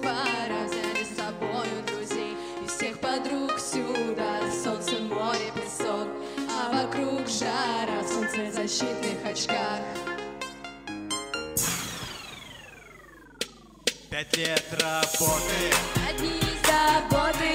пара, взяли с собою друзей и всех подруг сюда. Солнце, море, песок, а вокруг жара в солнцезащитных очках. 5 лет работы, одни заботы,